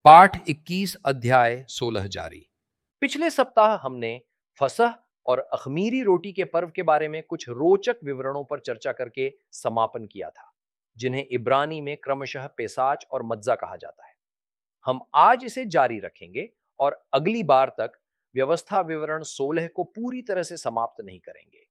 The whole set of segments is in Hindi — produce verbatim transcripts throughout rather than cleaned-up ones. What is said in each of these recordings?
पाठ इक्कीस अध्याय सोलह जारी। पिछले सप्ताह हमने फसह और अखमीरी रोटी के पर्व के बारे में कुछ रोचक विवरणों पर चर्चा करके समापन किया था, जिन्हें इब्रानी में क्रमशः पेसाच और मज्जा कहा जाता है। हम आज इसे जारी रखेंगे और अगली बार तक व्यवस्था विवरण सोलह को पूरी तरह से समाप्त नहीं करेंगे।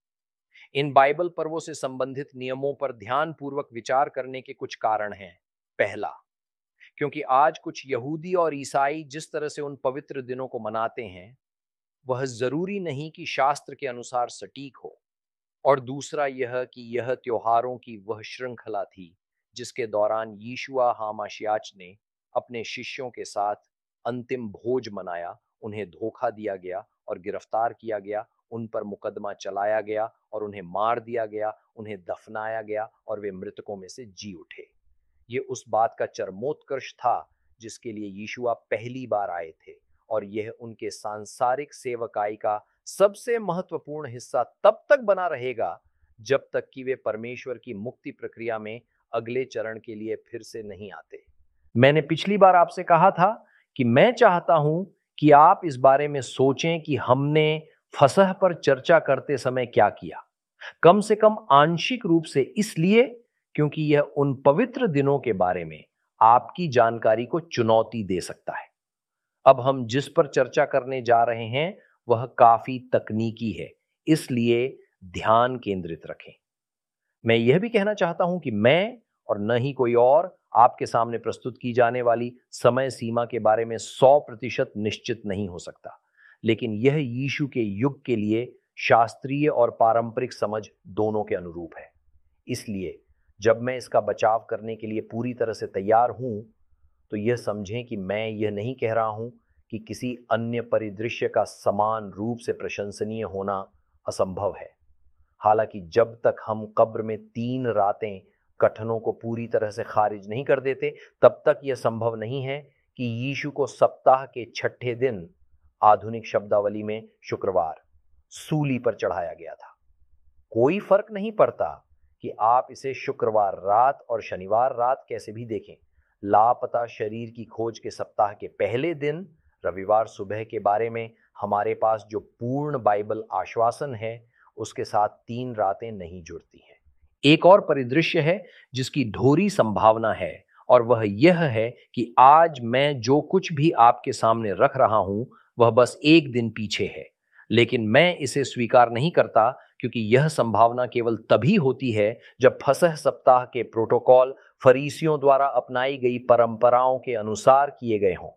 इन बाइबल पर्वों से संबंधित नियमों पर ध्यानपूर्वक विचार करने के कुछ कारण हैं। पहला, क्योंकि आज कुछ यहूदी और ईसाई जिस तरह से उन पवित्र दिनों को मनाते हैं वह जरूरी नहीं कि शास्त्र के अनुसार सटीक हो। और दूसरा यह कि यह त्योहारों की वह श्रृंखला थी जिसके दौरान यीशुआ हामाशियाच ने अपने शिष्यों के साथ अंतिम भोज मनाया, उन्हें धोखा दिया गया और गिरफ्तार किया गया, उन पर मुकदमा चलाया गया और उन्हें मार दिया गया, उन्हें दफनाया गया और वे मृतकों में से जी उठे। ये उस बात का चरमोत्कर्ष था जिसके लिए यीशुआ पहली बार आए थे, और यह उनके सांसारिक सेवकाई का सबसे महत्वपूर्ण हिस्सा तब तक बना रहेगा जब तक कि वे परमेश्वर की मुक्ति प्रक्रिया में अगले चरण के लिए फिर से नहीं आते। मैंने पिछली बार आपसे कहा था कि मैं चाहता हूं कि आप इस बारे में सोचें कि हमने फसह पर चर्चा करते समय क्या किया, कम से कम आंशिक रूप से इसलिए क्योंकि यह उन पवित्र दिनों के बारे में आपकी जानकारी को चुनौती दे सकता है। अब हम जिस पर चर्चा करने जा रहे हैं वह काफी तकनीकी है, इसलिए ध्यान केंद्रित रखें। मैं यह भी कहना चाहता हूं कि मैं और न ही कोई और आपके सामने प्रस्तुत की जाने वाली समय सीमा के बारे में सौ प्रतिशत निश्चित नहीं हो सकता, लेकिन यह यीशु के युग के लिए शास्त्रीय और पारंपरिक समझ दोनों के अनुरूप है। इसलिए जब मैं इसका बचाव करने के लिए पूरी तरह से तैयार हूं तो यह समझें कि मैं यह नहीं कह रहा हूं कि किसी अन्य परिदृश्य का समान रूप से प्रशंसनीय होना असंभव है। हालांकि जब तक हम कब्र में तीन रातें कथनों को पूरी तरह से खारिज नहीं कर देते तब तक यह संभव नहीं है कि यीशु को सप्ताह के छठे दिन, आधुनिक शब्दावली में शुक्रवार, सूली पर चढ़ाया गया था। कोई फर्क नहीं पड़ता कि आप इसे शुक्रवार रात और शनिवार रात कैसे भी देखें। लापता शरीर की खोज के सप्ताह के पहले दिन, रविवार सुबह के बारे में हमारे पास जो पूर्ण बाइबल आश्वासन है उसके साथ तीन रातें नहीं जुड़ती हैं। एक और परिदृश्य है जिसकी ढोरी संभावना है, और वह यह है कि आज मैं जो कुछ भी आपके सामने रख रहा हूं वह बस एक दिन पीछे है, लेकिन मैं इसे स्वीकार नहीं करता क्योंकि यह संभावना केवल तभी होती है जब फसह सप्ताह के प्रोटोकॉल फरीसियों द्वारा अपनाई गई परंपराओं के अनुसार किए गए हों।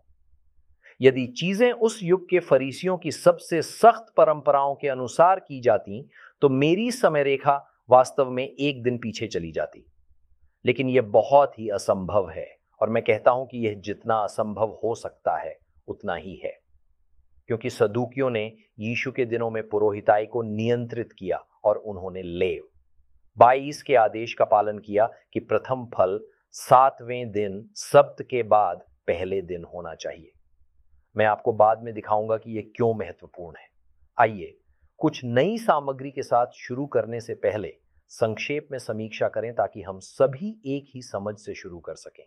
यदि चीजें उस युग के फरीसियों की सबसे सख्त परंपराओं के अनुसार की जाती तो मेरी समय रेखा वास्तव में एक दिन पीछे चली जाती, लेकिन यह बहुत ही असंभव है, और मैं कहता हूं कि यह जितना असंभव हो सकता है उतना ही है, क्योंकि सदूकियों ने यीशु के दिनों में पुरोहिताई को नियंत्रित किया और उन्होंने लेव बाईस के आदेश का पालन किया कि प्रथम फल सातवें दिन सब्त के बाद पहले दिन होना चाहिए। मैं आपको बाद में दिखाऊंगा कि यह क्यों महत्वपूर्ण है। आइए कुछ नई सामग्री के साथ शुरू करने से पहले संक्षेप में समीक्षा करें ताकि हम सभी एक ही समझ से शुरू कर सकें।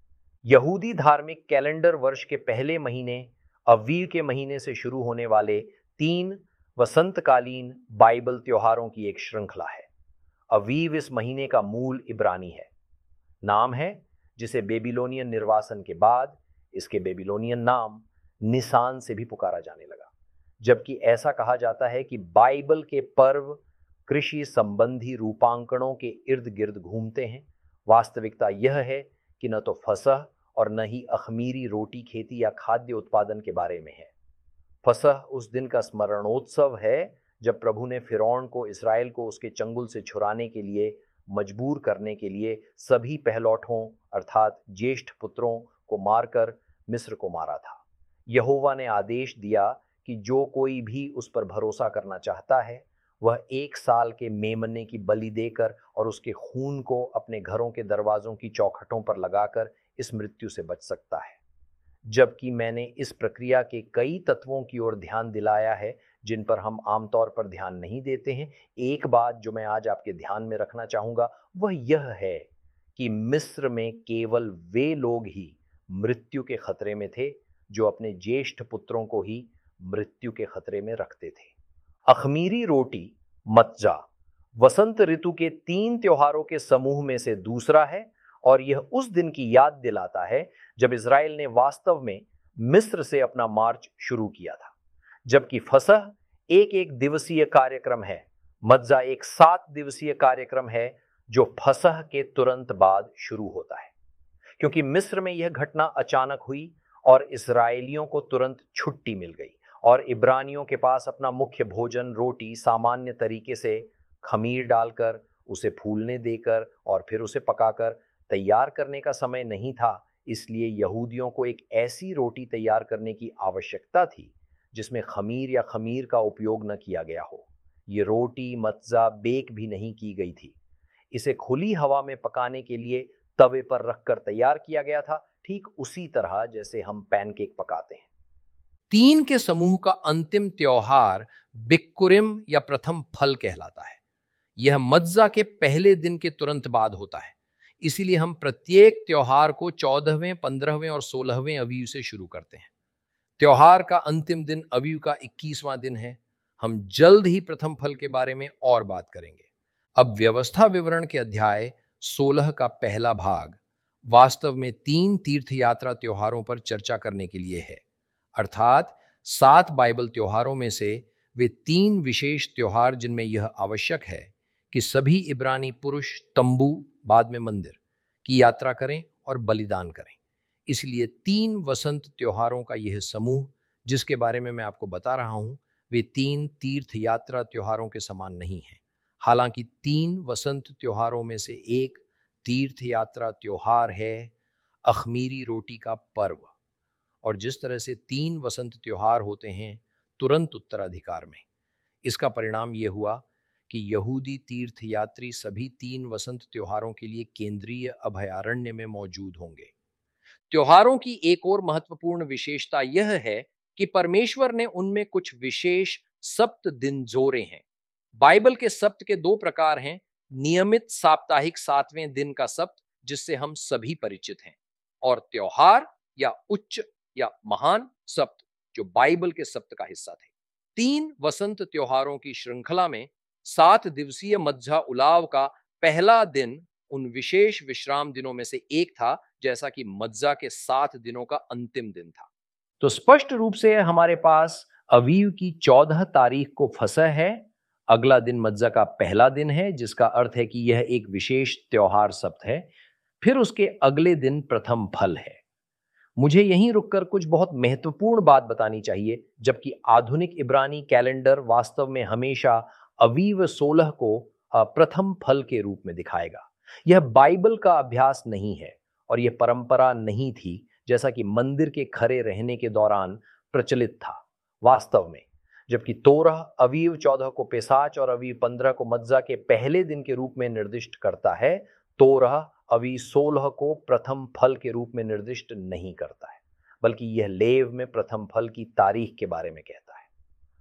यहूदी धार्मिक कैलेंडर वर्ष के पहले महीने अवीव के महीने से शुरू होने वाले तीन वसंतकालीन बाइबल त्योहारों की एक श्रृंखला है। अवीव इस महीने का मूल इब्रानी है, नाम है जिसे बेबीलोनियन निर्वासन के बाद इसके बेबीलोनियन नाम निसान से भी पुकारा जाने लगा। जबकि ऐसा कहा जाता है कि बाइबल के पर्व कृषि संबंधी रूपांकनों के इर्द गिर्द घूमते हैं, वास्तविकता यह है कि न तो फसह और न ही अखमीरी रोटी खेती या खाद्य उत्पादन के बारे में है। फसह उस दिन का स्मरणोत्सव है जब प्रभु ने फिरौन को इस्राएल को उसके चंगुल से छुड़ाने के लिए मजबूर करने के लिए सभी पहलौठों अर्थात ज्येष्ठ पुत्रों को मारकर मिस्र को मारा था। यहोवा ने आदेश दिया कि जो कोई भी उस पर भरोसा करना चाहता है वह एक साल के मेमने की बलि देकर और उसके खून को अपने घरों के दरवाजों की चौखटों पर लगाकर इस मृत्यु से बच सकता है। जबकि मैंने इस प्रक्रिया के कई तत्वों की ओर ध्यान दिलाया है जिन पर हम आमतौर पर ध्यान नहीं देते हैं, एक बात जो मैं आज आपके ध्यान में रखना चाहूंगा वह यह है कि मिस्र में केवल वे लोग ही मृत्यु के खतरे में थे, जो अपने ज्येष्ठ पुत्रों को ही मृत्यु के खतरे में रखते थे। अखमीरी रोटी मत्जा वसंत ऋतु के तीन त्योहारों के समूह में से दूसरा है और यह उस दिन की याद दिलाता है जब इज़राइल ने वास्तव में मिस्र से अपना मार्च शुरू किया था। जबकि फसह एक एक दिवसीय कार्यक्रम है, मत्जा एक सात दिवसीय कार्यक्रम है जो फसह के तुरंत बाद शुरू होता है। क्योंकि मिस्र में यह घटना अचानक हुई और इस्राएलियों को तुरंत छुट्टी मिल गई और इब्रानियों के पास अपना मुख्य भोजन रोटी सामान्य तरीके से खमीर डालकर, उसे फूलने देकर और फिर उसे पकाकर तैयार करने का समय नहीं था। इसलिए यहूदियों को एक ऐसी रोटी तैयार करने की आवश्यकता थी जिसमें खमीर या खमीर का उपयोग न किया गया हो। ये रोटी मत्जा बेक भी नहीं की गई थी। इसे खुली हवा में पकाने के लिए तवे पर रखकर तैयार किया गया था, ठीक उसी तरह जैसे हम पैनकेक पकाते हैं। तीन के समूह का अंतिम त्योहार बिक्कुरिम या प्रथम फल कहलाता है। यह मत्जा के पहले दिन के तुरंत बाद होता है। इसीलिए हम प्रत्येक त्योहार को चौदहवें, पंद्रहवें और सोलहवें अवीव से शुरू करते हैं। त्योहार का अंतिम दिन अवीव का इक्कीसवां दिन है। हम जल्द ही प्रथम फल के बारे में और बात करेंगे। अब व्यवस्था विवरण के अध्याय सोलह का पहला भाग वास्तव में तीन तीर्थ यात्रा त्योहारों पर चर्चा करने के लिए है, अर्थात सात बाइबल त्योहारों में से वे तीन विशेष त्योहार जिनमें यह आवश्यक है कि सभी इब्रानी पुरुष तंबू, बाद में मंदिर की यात्रा करें और बलिदान करें। इसलिए तीन वसंत त्योहारों का यह समूह जिसके बारे में मैं आपको बता रहा हूं, वे तीन तीर्थ यात्रा त्योहारों के समान नहीं है। हालांकि तीन वसंत त्योहारों में से एक तीर्थ यात्रा त्योहार है अखमीरी रोटी का पर्व। और जिस तरह से तीन वसंत त्योहार होते हैं तुरंत उत्तराधिकार में, इसका परिणाम यह हुआ कि यहूदी तीर्थ यात्री सभी तीन वसंत त्योहारों के लिए केंद्रीय अभयारण्य में मौजूद होंगे। त्योहारों की एक और महत्वपूर्ण विशेषता यह है कि परमेश्वर ने उनमें कुछ विशेष सप्त दिन जोड़े हैं। बाइबल के सप्त के दो प्रकार हैं, नियमित साप्ताहिक सातवें दिन का सप्त जिससे हम सभी परिचित हैं, और त्योहार या उच्च या महान सप्त जो बाइबल के सप्त का हिस्सा थे। तीन वसंत त्योहारों की श्रृंखला में सात दिवसीय मध्या उलाव का पहला दिन उन विशेष विश्राम दिनों में से एक था, जैसा कि मज्जा के सात दिनों का अंतिम दिन था। तो स्पष्ट रूप से हमारे पास अवीव की चौदह तारीख को फसह है, अगला दिन मज्जा का पहला दिन है जिसका अर्थ है कि यह एक विशेष त्योहार सप्त है। फिर उसके अगले दिन प्रथम फल है। मुझे यहीं रुककर कुछ बहुत महत्वपूर्ण बात बतानी चाहिए। जबकि आधुनिक इब्रानी कैलेंडर वास्तव में हमेशा अवीव सोलह को प्रथम फल के रूप में दिखाएगा, यह बाइबल का अभ्यास नहीं है और यह परंपरा नहीं थी जैसा कि मंदिर के खड़े रहने के दौरान प्रचलित था। वास्तव में जबकि तोरह अवीव चौदह को पेसाच और अवीव पंद्रह को मज्जा के पहले दिन के रूप में निर्दिष्ट करता है, तोरह अवीव सोलह को प्रथम फल के रूप में निर्दिष्ट नहीं करता है, बल्कि यह लेव में प्रथम फल की तारीख के बारे में कहता है।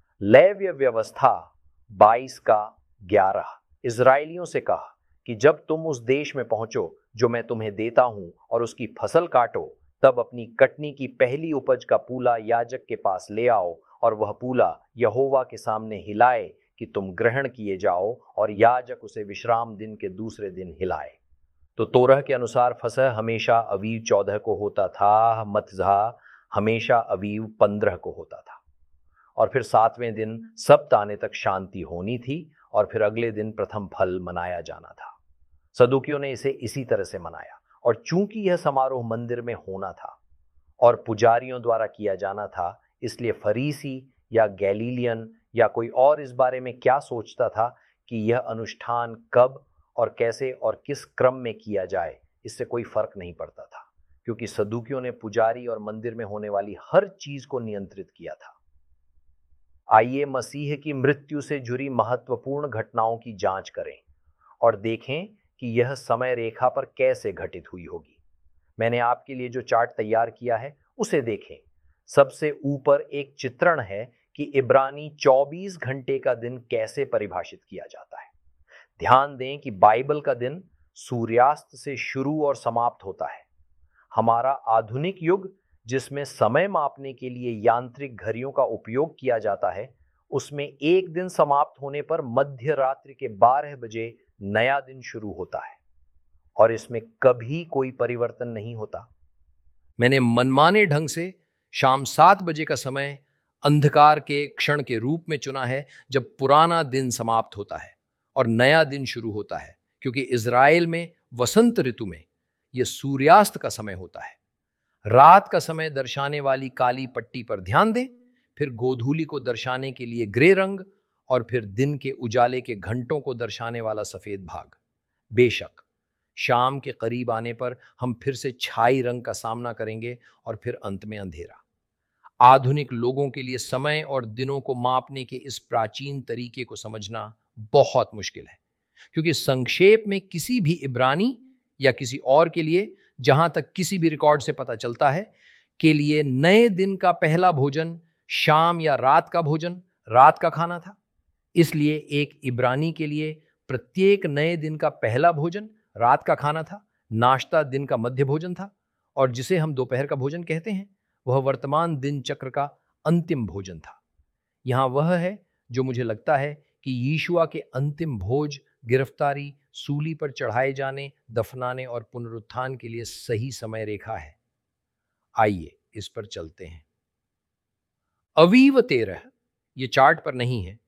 लेव्य व्यवस्था बाईस का ग्यारह इजरायलियों से कहा कि जब तुम उस देश में पहुंचो जो मैं तुम्हें देता हूं और उसकी फसल काटो, तब अपनी कटनी की पहली उपज का पूला याजक के पास ले आओ और वह पूला यहोवा के सामने हिलाए कि तुम ग्रहण किए जाओ, और याजक उसे विश्राम दिन के दूसरे दिन हिलाए। तो तोरह के अनुसार फसह हमेशा अवीव चौदह को होता था, मत्जा हमेशा अवीव पंद्रह को होता था, और फिर सातवें दिन सप्त आने तक शांति होनी थी और फिर अगले दिन प्रथम फल मनाया जाना था। सदूकियों ने इसे इसी तरह से मनाया, और चूंकि यह समारोह मंदिर में होना था और पुजारियों द्वारा किया जाना था, इसलिए फरीसी या गैलीलियन या कोई और इस बारे में क्या सोचता था कि यह अनुष्ठान कब और कैसे और किस क्रम में किया जाए, इससे कोई फर्क नहीं पड़ता था, क्योंकि सदूकियों ने पुजारी और मंदिर में होने वाली हर चीज को नियंत्रित किया था। आइए मसीह की मृत्यु से जुड़ी महत्वपूर्ण घटनाओं की जांच करें और देखें कि यह समय रेखा पर कैसे घटित हुई होगी। मैंने आपके लिए जो चार्ट तैयार किया है उसे देखें। सबसे ऊपर एक चित्रण है कि इब्रानी चौबीस घंटे का दिन कैसे परिभाषित किया जाता है। ध्यान दें कि बाइबल का दिन सूर्यास्त से शुरू और समाप्त होता है। हमारा आधुनिक युग, जिसमें समय मापने के लिए यांत्रिक घड़ियों का उपयोग किया जाता है, उसमें एक दिन समाप्त होने पर मध्य रात्रि के बारह बजे नया दिन शुरू होता है और इसमें कभी कोई परिवर्तन नहीं होता। मैंने मनमाने ढंग से शाम सात बजे का समय अंधकार के क्षण के रूप में चुना है, जब पुराना दिन समाप्त होता है और नया दिन शुरू होता है, क्योंकि इज़राइल में वसंत ऋतु में यह सूर्यास्त का समय होता है। रात का समय दर्शाने वाली काली पट्टी पर ध्यान दें, फिर गोधूली को दर्शाने के लिए ग्रे रंग और फिर दिन के उजाले के घंटों को दर्शाने वाला सफेद भाग। बेशक शाम के करीब आने पर हम फिर से छाई रंग का सामना करेंगे और फिर अंत में अंधेरा। आधुनिक लोगों के लिए समय और दिनों को मापने के इस प्राचीन तरीके को समझना बहुत मुश्किल है, क्योंकि संक्षेप में किसी भी इब्रानी या किसी और के लिए, जहां तक किसी भी रिकॉर्ड से पता चलता है, के लिए नए दिन का पहला भोजन शाम या रात का भोजन, रात का खाना था। इसलिए एक इब्रानी के लिए प्रत्येक नए दिन का पहला भोजन रात का खाना था, नाश्ता दिन का मध्य भोजन था, और जिसे हम दोपहर का भोजन कहते हैं वह वर्तमान दिन चक्र का अंतिम भोजन था। यहां वह है जो मुझे लगता है कि यीशुआ के अंतिम भोज, गिरफ्तारी, सूली पर चढ़ाए जाने, दफनाने और पुनरुत्थान के लिए सही समय रेखा है। आइए इस पर चलते हैं। अवीव तेरह, ये चार्ट पर नहीं है,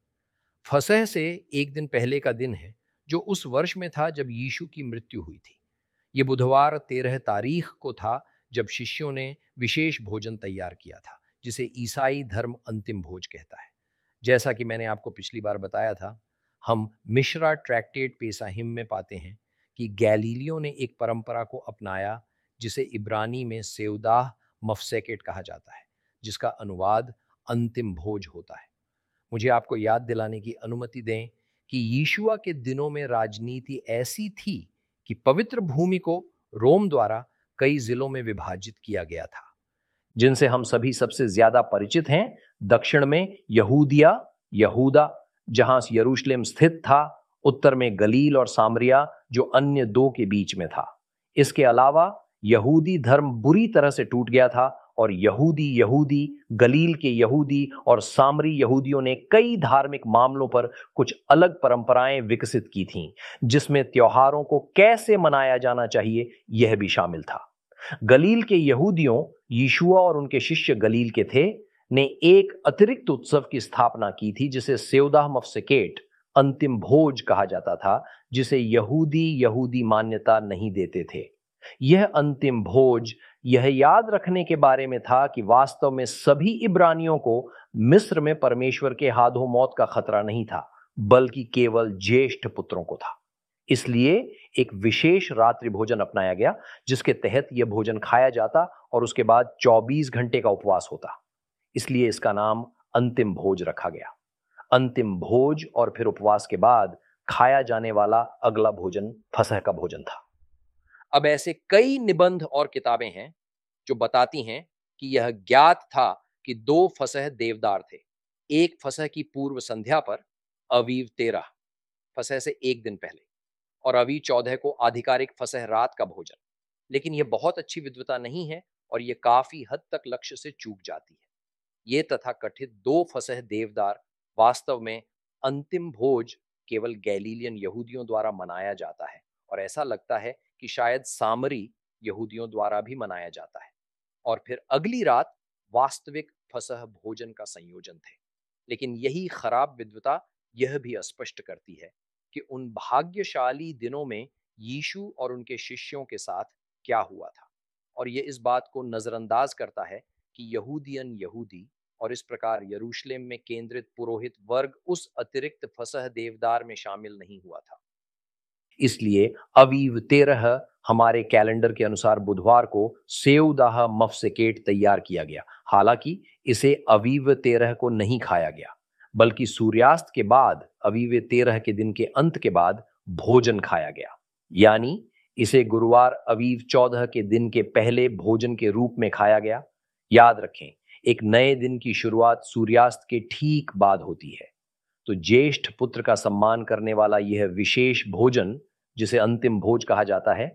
फसह से एक दिन पहले का दिन है, जो उस वर्ष में था जब यीशु की मृत्यु हुई थी। ये बुधवार तेरह तारीख को था, जब शिष्यों ने विशेष भोजन तैयार किया था, जिसे ईसाई धर्म अंतिम भोज कहता है। जैसा कि मैंने आपको पिछली बार बताया था, हम मिश्रा ट्रैक्टेट पेसाहिम में पाते हैं कि गैलीलियों ने एक परंपरा को अपनाया जिसे इब्रानी में सेवदाह मफसेकेट कहा जाता है, जिसका अनुवाद अंतिम भोज होता है। मुझे आपको याद दिलाने की अनुमति दें कि यीशुआ के दिनों में राजनीति ऐसी थी कि पवित्र भूमि को रोम द्वारा कई जिलों में विभाजित किया गया था, जिनसे हम सभी सबसे ज्यादा परिचित हैं। दक्षिण में यहूदिया, यहूदा, जहां यरूशलेम स्थित था, उत्तर में गलील और सामरिया, जो अन्य दो के बीच में था। इसके अलावा यहूदी धर्म बुरी तरह से टूट गया था और यहूदी यहूदी, गलील के यहूदी और सामरी यहूदियों ने कई धार्मिक मामलों पर कुछ अलग परंपराएं विकसित की थीं, जिसमें त्योहारों को कैसे मनाया जाना चाहिए यह भी शामिल था। गलील के यहूदियों, यीशुआ और उनके शिष्य गलील के थे, ने एक अतिरिक्त उत्सव की स्थापना की थी जिसे सेवदाह मफसेकेट, अंतिम भोज कहा जाता था, जिसे यहूदी यहूदी मान्यता नहीं देते थे। यह अंतिम भोज यह याद रखने के बारे में था कि वास्तव में सभी इब्रानियों को मिस्र में परमेश्वर के हाथों मौत का खतरा नहीं था, बल्कि केवल ज्येष्ठ पुत्रों को था। इसलिए एक विशेष रात्रि भोजन अपनाया गया, जिसके तहत यह भोजन खाया जाता और उसके बाद चौबीस घंटे का उपवास होता। इसलिए इसका नाम अंतिम भोज रखा गया। अंतिम भोज और फिर उपवास के बाद खाया जाने वाला अगला भोजन फसह का भोजन था। अब ऐसे कई निबंध और किताबें हैं जो बताती हैं कि यह ज्ञात था कि दो फसह देवदार थे। एक फसह की पूर्व संध्या पर, अवीव तेरह, फसह से एक दिन पहले, और अवी चौदह को आधिकारिक फसह रात का भोजन। लेकिन यह बहुत अच्छी विद्वता नहीं है और यह काफी हद तक लक्ष्य से चूक जाती है। ये तथाकथित दो फसह देवदार वास्तव में अंतिम भोज केवल गैलीलियन यहूदियों द्वारा मनाया जाता है, और ऐसा लगता है कि शायद सामरी यहूदियों द्वारा भी मनाया जाता है, और फिर अगली रात वास्तविक फसह भोजन का संयोजन थे। लेकिन यही खराब विद्वता यह भी स्पष्ट करती है कि उन भाग्यशाली दिनों में यीशु और उनके शिष्यों के साथ क्या हुआ था, और यह इस बात को नजरअंदाज करता है कि यहूदियन यहूदी और इस प्रकार यरूशलेम में केंद्रित पुरोहित वर्ग उस अतिरिक्त फसह देवदार में शामिल नहीं हुआ था। इसलिए अवीव तेरह हमारे कैलेंडर के अनुसार बुधवार को सेवदाह मफसेकेट तैयार किया गया। हालांकि इसे अवीव तेरह को नहीं खाया गया, बल्कि सूर्यास्त के बाद अवीव तेरह के दिन के अंत के बाद भोजन खाया गया, यानी इसे गुरुवार अवीव चौदह के दिन के पहले भोजन के रूप में खाया गया। याद रखें, एक नए दिन की शुरुआत सूर्यास्त के ठीक बाद होती है। तो ज्येष्ठ पुत्र का सम्मान करने वाला यह विशेष भोजन, जिसे अंतिम भोज कहा जाता है,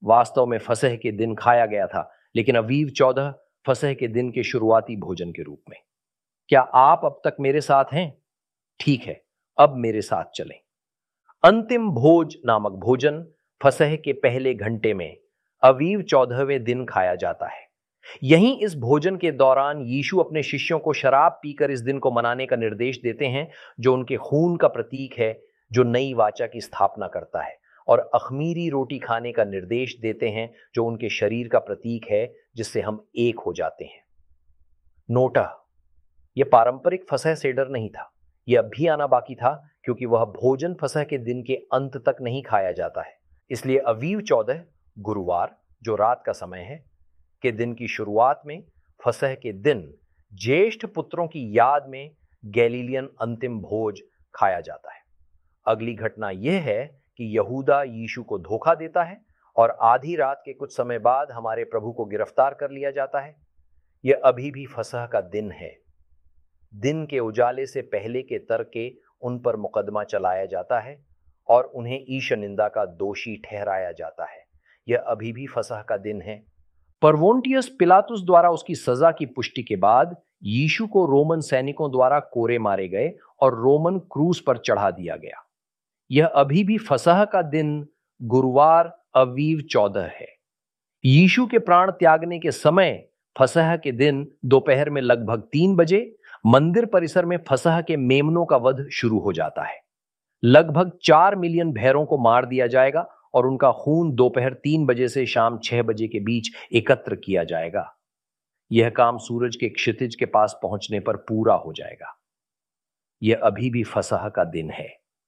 वास्तव में फसह के दिन खाया गया था, लेकिन अवीव चौदह फसह के दिन के शुरुआती भोजन के रूप में। क्या आप अब तक मेरे साथ हैं? ठीक है, अब मेरे साथ चलें। अंतिम भोज नामक भोजन फसह के पहले घंटे में अवीव चौदहवें दिन खाया जाता है। यहीं इस भोजन के दौरान यीशु अपने शिष्यों को शराब पीकर इस दिन को मनाने का निर्देश देते हैं, जो उनके खून का प्रतीक है, जो नई वाचा की स्थापना करता है, और अखमीरी रोटी खाने का निर्देश देते हैं, जो उनके शरीर का प्रतीक है, जिससे हम एक हो जाते हैं। नोटा, यह पारंपरिक फसह सेडर नहीं था। यह अब भी आना बाकी था, क्योंकि वह भोजन फसह के दिन के अंत तक नहीं खाया जाता है। इसलिए अवीव चौदह, गुरुवार, जो रात का समय है, के दिन की शुरुआत में फसह के दिन ज्येष्ठ पुत्रों की याद में गैलीलियन अंतिम भोज खाया जाता है। अगली घटना यह है कि यहूदा यीशु को धोखा देता है और आधी रात के कुछ समय बाद हमारे प्रभु को गिरफ्तार कर लिया जाता है। यह अभी भी फसह का दिन है। दिन के उजाले से पहले के तर्क के उन पर मुकदमा चलाया जाता है और उन्हें ईश निंदा का दोषी ठहराया जाता है। यह अभी भी फसह का दिन है। परवोंटियस पिलातुस द्वारा उसकी सजा की पुष्टि के बाद यीशु को रोमन सैनिकों द्वारा कोरे मारे गए और रोमन क्रूस पर चढ़ा दिया गया। यह अभी भी फसह का दिन गुरुवार अवीव चौदह है। यीशु के प्राण त्यागने के समय फसह के दिन दोपहर में लगभग तीन बजे मंदिर परिसर में फसह के मेमनों का वध शुरू हो जाता है। लगभग चार मिलियन भेड़ों को मार दिया जाएगा और उनका खून दोपहर तीन बजे से शाम छह बजे के बीच एकत्र किया जाएगा। यह काम सूरज के क्षितिज के पास पहुंचने पर पूरा हो जाएगा। यह अभी भी फसह का दिन है।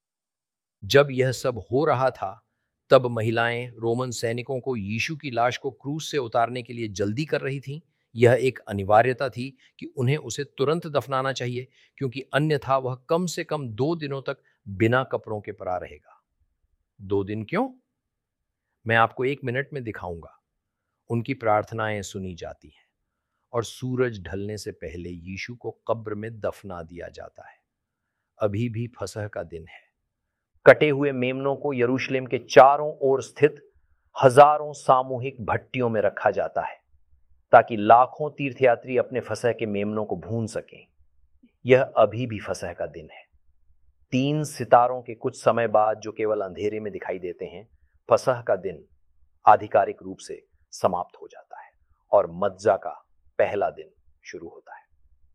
जब यह सब हो रहा था, तब महिलाएं रोमन सैनिकों को यीशु की लाश को क्रूस से उतारने के लिए जल्दी कर रही थीं। यह एक अनिवार्यता थी कि उन्हें उसे तुरंत दफनाना चाहिए, क्योंकि अन्यथा वह कम से कम दो दिनों तक बिना कपड़ों के पड़ा रहेगा। दो दिन क्यों? मैं आपको एक मिनट में दिखाऊंगा। उनकी प्रार्थनाएं सुनी जाती हैं और सूरज ढलने से पहले यीशु को कब्र में दफना दिया जाता है। अभी भी फसह का दिन है। कटे हुए मेमनों को यरूशलेम के चारों ओर स्थित हजारों सामूहिक भट्टियों में रखा जाता है, ताकि लाखों तीर्थयात्री अपने फसह के मेमनों को भून सकें। यह अभी भी फसह का दिन है। तीन सितारों के कुछ समय बाद, जो केवल अंधेरे में दिखाई देते हैं, फसह का दिन आधिकारिक रूप से समाप्त हो जाता है और मज्जा का पहला दिन शुरू होता है।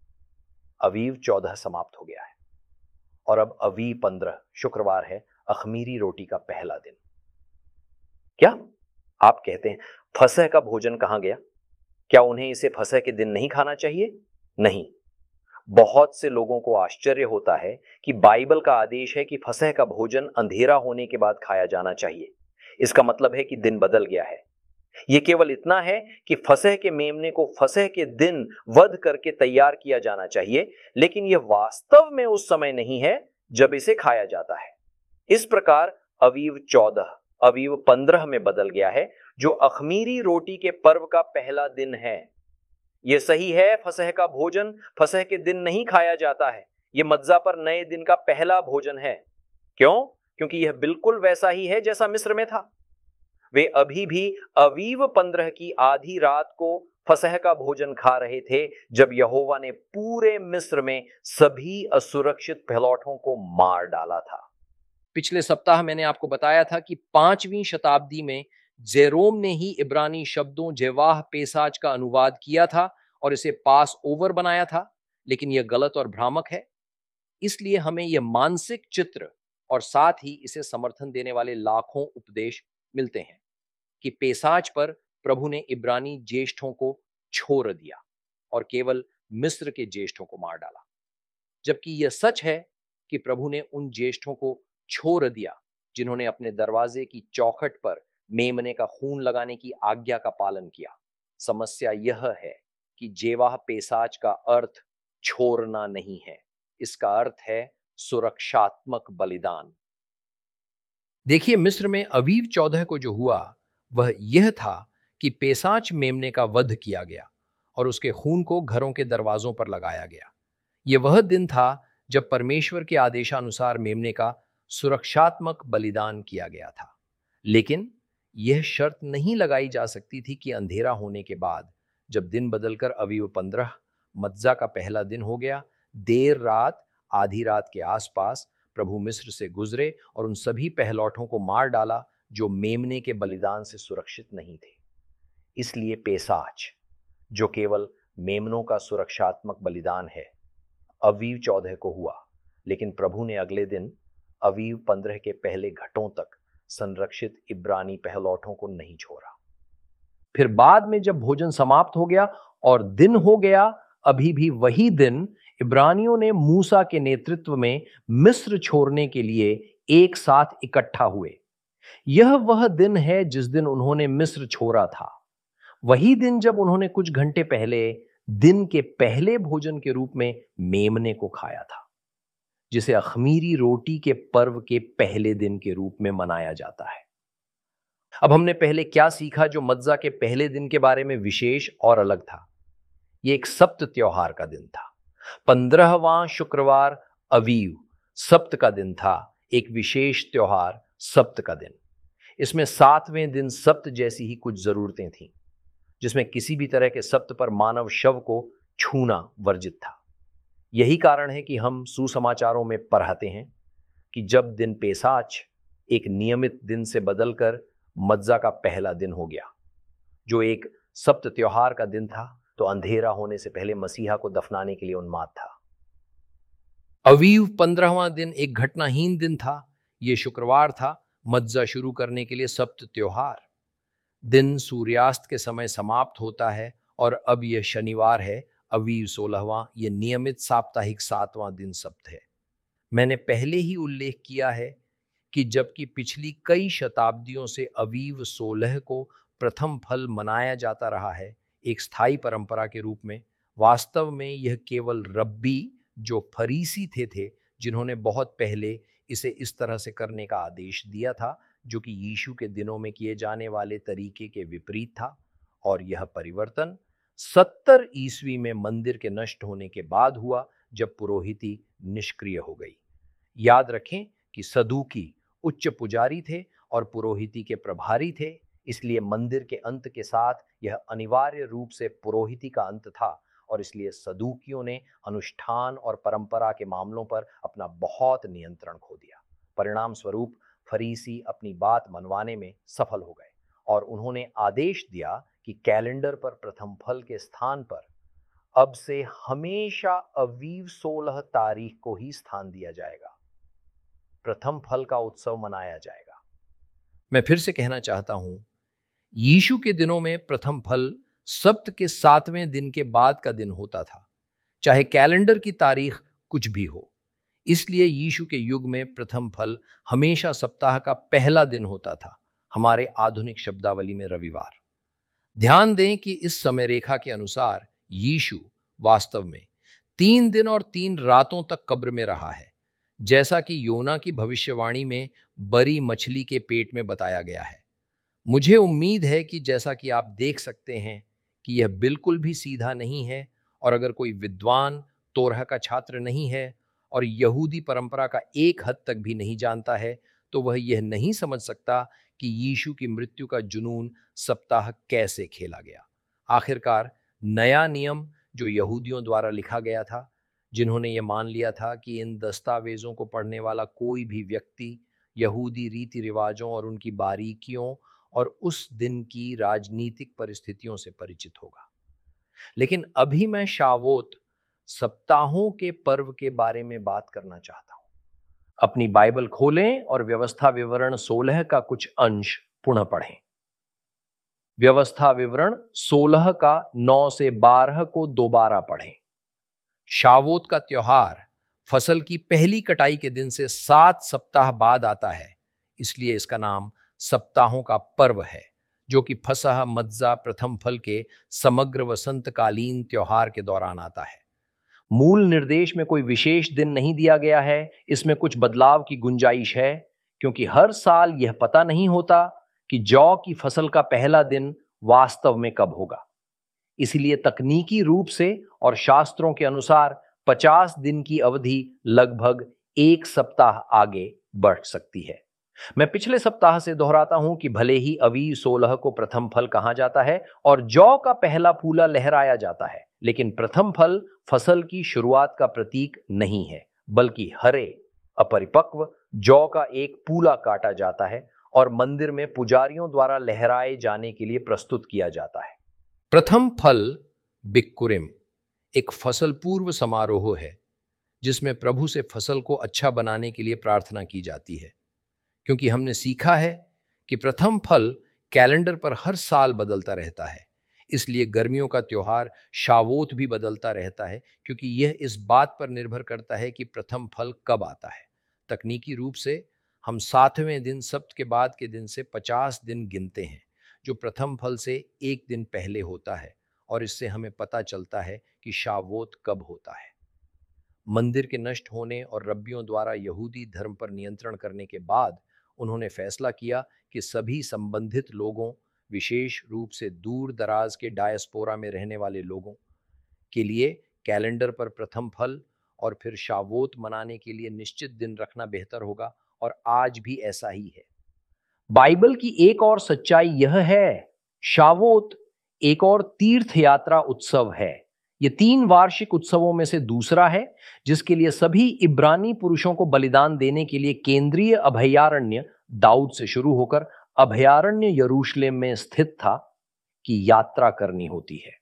अवीव चौदह समाप्त हो गया है और अब अवीव पंद्रह शुक्रवार है, अखमीरी रोटी का पहला दिन। क्या आप कहते हैं फसह का भोजन कहां गया? क्या उन्हें इसे फसह के दिन नहीं खाना चाहिए? नहीं। बहुत से लोगों को आश्चर्य होता है कि बाइबल का आदेश है कि फसह का भोजन अंधेरा होने के बाद खाया जाना चाहिए। इसका मतलब है कि दिन बदल गया है। यह केवल इतना है कि फसह के मेमने को फसह के दिन वध करके तैयार किया जाना चाहिए, लेकिन यह वास्तव में उस समय नहीं है जब इसे खाया जाता है। इस प्रकार अवीव चौदह अवीव पंद्रह में बदल गया है, जो अखमीरी रोटी के पर्व का पहला दिन है। यह सही है, फसह का भोजन फसह के दिन नहीं खाया जाता है। यह मज्जा पर नए दिन का पहला भोजन है। क्यों? क्योंकि यह बिल्कुल वैसा ही है जैसा मिस्र में था। वे अभी भी अवीव पंद्रह की आधी रात को फसह का भोजन खा रहे थे, जब यहोवा ने पूरे मिस्र में सभी असुरक्षित पहिलौठों को मार डाला था। पिछले सप्ताह मैंने आपको बताया था कि पांचवीं शताब्दी में जेरोम ने ही इब्रानी शब्दों जेवाह पेसाज का अनुवाद किया था और इसे पास ओवर बनाया था, लेकिन यह गलत और भ्रामक है। इसलिए हमें यह मानसिक चित्र और साथ ही इसे समर्थन देने वाले लाखों उपदेश मिलते हैं कि पेसाज पर प्रभु ने इब्रानी ज्येष्ठों को छोड़ दिया और केवल मिस्र के ज्येष्ठों को मार डाला, जबकि यह सच है कि प्रभु ने उन ज्येष्ठों को छोड़ दिया जिन्होंने अपने दरवाजे की चौखट पर मेमने का खून लगाने की आज्ञा का पालन किया। समस्या यह है कि जेवाह पेसाज का अर्थ छोड़ना नहीं है, इसका अर्थ है सुरक्षात्मक बलिदान। देखिए, मिस्र में अवीव चौदह को जो हुआ वह यह था कि पेसाच मेमने का वध किया गया और उसके खून को घरों के दरवाजों पर लगाया गया। यह वह दिन था जब परमेश्वर के आदेशानुसार मेमने का सुरक्षात्मक बलिदान किया गया था। लेकिन यह शर्त नहीं लगाई जा सकती थी कि अंधेरा होने के बाद, जब दिन बदलकर अवीव पंद्रह मज्जा का पहला दिन हो गया, देर रात आधी रात के आसपास प्रभु मिस्र से गुजरे और उन सभी पहलौठों को मार डाला जो मेमने के बलिदान से सुरक्षित नहीं थे। इसलिए पेसाच, जो केवल मेमनों का सुरक्षात्मक बलिदान है, अवीव चौदह को हुआ, लेकिन प्रभु ने अगले दिन अवीव पंद्रह के पहले घटों तक संरक्षित इब्रानी पहलौठों को नहीं छोड़ा। फिर बाद में जब भोजन समाप्त हो गया और दिन हो गया, अभी भी वही दिन इब्रानियों ने मूसा के नेतृत्व में मिस्र छोड़ने के लिए एक साथ इकट्ठा हुए। यह वह दिन है जिस दिन उन्होंने मिस्र छोड़ा था, वही दिन जब उन्होंने कुछ घंटे पहले दिन के पहले भोजन के रूप में मेमने को खाया था, जिसे अखमीरी रोटी के पर्व के पहले दिन के रूप में मनाया जाता है। अब हमने पहले क्या सीखा जो मज्जा के पहले दिन के बारे में विशेष और अलग था? यह एक सप्त त्योहार का दिन था। पंद्रहवां शुक्रवार अवीव सप्त का दिन था, एक विशेष त्योहार सप्त का दिन। इसमें सातवें दिन सप्त जैसी ही कुछ जरूरतें थीं, जिसमें किसी भी तरह के सप्त पर मानव शव को छूना वर्जित था। यही कारण है कि हम सुसमाचारों में पढ़ाते हैं कि जब दिन पेसाच एक नियमित दिन से बदलकर मज्जा का पहला दिन हो गया, जो एक सप्त त्योहार का दिन था, तो अंधेरा होने से पहले मसीहा को दफनाने के लिए उन्माद था। अवीव पंद्रहवां दिन एक घटनाहीन दिन था। यह शुक्रवार था, मज्जा शुरू करने के लिए सप्त त्योहार। दिन सूर्यास्त के समय समाप्त होता है और अब यह शनिवार है, अवीव सोलहवां, यह नियमित साप्ताहिक सातवां दिन सप्त है। मैंने पहले ही उल्लेख किया है कि जबकि पिछली कई शताब्दियों से अवीव सोलह को प्रथम फल मनाया जाता रहा है एक स्थायी परंपरा के रूप में, वास्तव में यह केवल रब्बी जो फरीसी थे थे जिन्होंने बहुत पहले इसे इस तरह से करने का आदेश दिया था, जो कि यीशु के दिनों में किए जाने वाले तरीके के विपरीत था। और यह परिवर्तन सत्तर ईस्वी में मंदिर के नष्ट होने के बाद हुआ, जब पुरोहिती निष्क्रिय हो गई। याद रखें कि सदूकी उच्च पुजारी थे और पुरोहिती के प्रभारी थे, इसलिए मंदिर के अंत के साथ यह अनिवार्य रूप से पुरोहिती का अंत था, और इसलिए सदूकियों ने अनुष्ठान और परंपरा के मामलों पर अपना बहुत नियंत्रण खो दिया। परिणाम स्वरूप फरीसी अपनी बात मनवाने में सफल हो गए और उन्होंने आदेश दिया कि कैलेंडर पर प्रथम फल के स्थान पर अब से हमेशा अवीव सोलह तारीख को ही स्थान दिया जाएगा, प्रथम फल का उत्सव मनाया जाएगा। मैं फिर से कहना चाहता हूं, यीशु के दिनों में प्रथम फल सप्त के सातवें दिन के बाद का दिन होता था, चाहे कैलेंडर की तारीख कुछ भी हो। इसलिए यीशु के युग में प्रथम फल हमेशा सप्ताह का पहला दिन होता था, हमारे आधुनिक शब्दावली में रविवार। ध्यान दें कि इस समय रेखा के अनुसार यीशु वास्तव में तीन दिन और तीन रातों तक कब्र में रहा है, जैसा कि योना की भविष्यवाणी में बरी मछली के पेट में बताया गया है। मुझे उम्मीद है कि जैसा कि आप देख सकते हैं कि यह बिल्कुल भी सीधा नहीं है, और अगर कोई विद्वान तोरह का छात्र नहीं है और यहूदी परंपरा का एक हद तक भी नहीं जानता है, तो वह यह नहीं समझ सकता कि यीशु की मृत्यु का जुनून सप्ताह कैसे खेला गया। आखिरकार नया नियम जो यहूदियों द्वारा लिखा गया था, जिन्होंने ये मान लिया था कि इन दस्तावेजों को पढ़ने वाला कोई भी व्यक्ति यहूदी रीति रिवाजों और उनकी बारीकियों और उस दिन की राजनीतिक परिस्थितियों से परिचित होगा। लेकिन अभी मैं शावोत सप्ताहों के पर्व के बारे में बात करना चाहता हूं। अपनी बाइबल खोलें और व्यवस्था विवरण सोलह का कुछ अंश पुनः पढ़ें। व्यवस्था विवरण सोलह का नौ से बारह को दोबारा पढ़ें। शावोत का त्योहार फसल की पहली कटाई के दिन से सात सप्ताह बाद आता है, इसलिए इसका नाम सप्ताहों का पर्व है, जो कि फसह मज्जा प्रथम फल के समग्र वसंतकालीन त्योहार के दौरान आता है। मूल निर्देश में कोई विशेष दिन नहीं दिया गया है, इसमें कुछ बदलाव की गुंजाइश है, क्योंकि हर साल यह पता नहीं होता कि जौ की फसल का पहला दिन वास्तव में कब होगा। इसलिए तकनीकी रूप से और शास्त्रों के अनुसार पचास दिन की अवधि लगभग एक सप्ताह आगे बढ़ सकती है। मैं पिछले सप्ताह से दोहराता हूं कि भले ही अवी सोलह को प्रथम फल कहा जाता है और जौ का पहला फूला लहराया जाता है, लेकिन प्रथम फल फसल की शुरुआत का प्रतीक नहीं है, बल्कि हरे अपरिपक्व जौ का एक पूला काटा जाता है और मंदिर में पुजारियों द्वारा लहराए जाने के लिए प्रस्तुत किया जाता है। प्रथम फल बिक्कुरिम एक फसल पूर्व समारोह है जिसमें प्रभु से फसल को अच्छा बनाने के लिए प्रार्थना की जाती है। क्योंकि हमने सीखा है कि प्रथम फल कैलेंडर पर हर साल बदलता रहता है, इसलिए गर्मियों का त्योहार शावोत भी बदलता रहता है, क्योंकि यह इस बात पर निर्भर करता है कि प्रथम फल कब आता है। तकनीकी रूप से हम सातवें दिन सप्त के बाद के दिन से पचास दिन गिनते हैं, जो प्रथम फल से एक दिन पहले होता है, और इससे हमें पता चलता है कि शावोत कब होता है। मंदिर के नष्ट होने और रब्बियों द्वारा यहूदी धर्म पर नियंत्रण करने के बाद उन्होंने फैसला किया कि सभी संबंधित लोगों, विशेष रूप से दूर दराज के डायस्पोरा में रहने वाले लोगों के लिए कैलेंडर पर प्रथम फल और फिर शावोत मनाने के लिए निश्चित दिन रखना बेहतर होगा, और आज भी ऐसा ही है। बाइबल की एक और सच्चाई यह है, शावोत एक और तीर्थ यात्रा उत्सव है। यह तीन वार्षिक उत्सवों में से दूसरा है जिसके लिए सभी इब्रानी पुरुषों को बलिदान देने के लिए केंद्रीय अभयारण्य दाऊद से शुरू होकर अभयारण्य यरूशलेम में स्थित था कि यात्रा करनी होती है।